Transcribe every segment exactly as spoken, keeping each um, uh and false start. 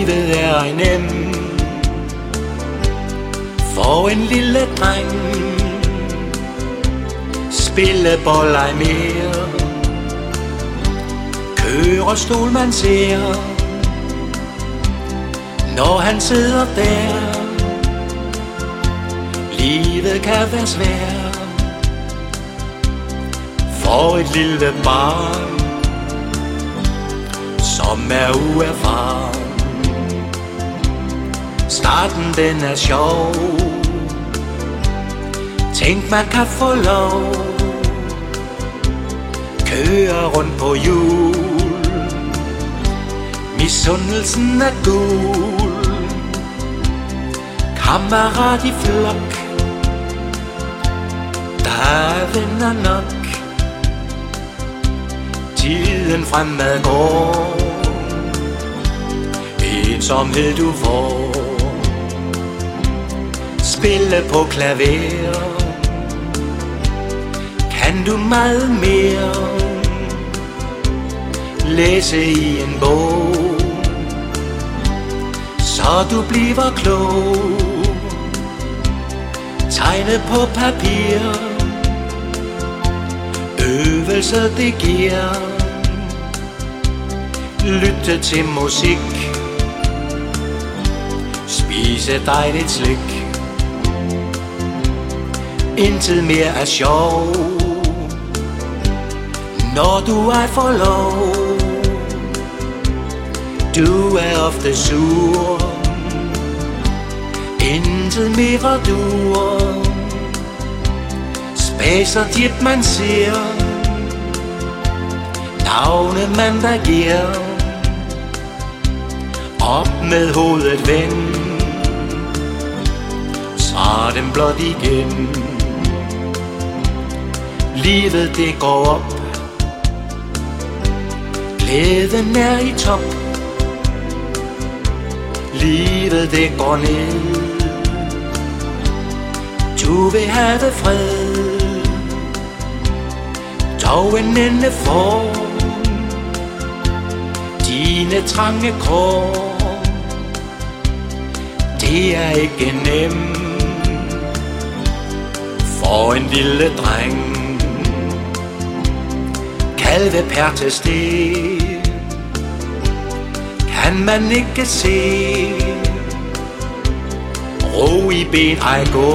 Livet er ej nem for en lille dreng. Spillebold ej mere, kørestol man ser, når han sidder der. Livet kan være svært for et lille barn, som er uerfaren. Starten den er sjov, tænk man kan få lov, køre rundt på hjul. Misundelsen er gul, kammerat i flok, der er venner nok. Tiden fremad går, ensomhed du får. Spille på klaver, kan du meget mere. Læse i en bog, så du bliver klog. Tegne på papir, øvelse det giver. Lytte til musik, spise dejligt slik. Intet mere er sjov, når du ej får lov. Du er ofte sur, intet mere dur. Spacer dit man ser, navne man der giver. Op med hovedet ven, så den blot igen. Livet det går op, glæden er i top. Livet det går ned, du vil have det fred. Dog en ende for dine trange kår. Det er ikke nemt for en lille dreng. Kalve per til sted, kan man ikke se. Ro i ben ej gå,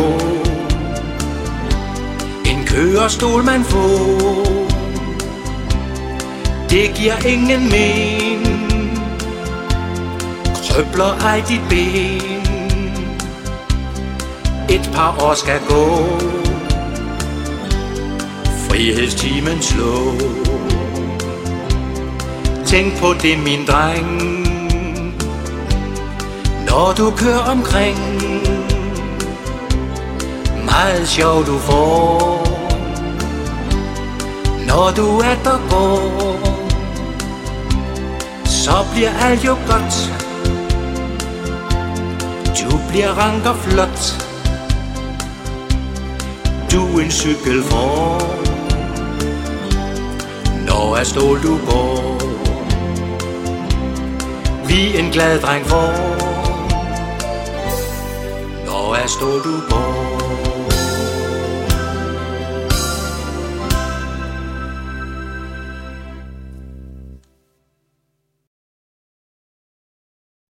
en kørestol man får. Det giver ingen men, krøbler ej dit ben. Et par år skal gå, frihedstimen slå. Tænk på det min dreng, når du kører omkring. Meget sjov du får, når du er der går. Så bliver alt jo godt, du bliver rank og flot. Du en cykel får, når af stål du går. Vi en glad dreng får, når af stål du går.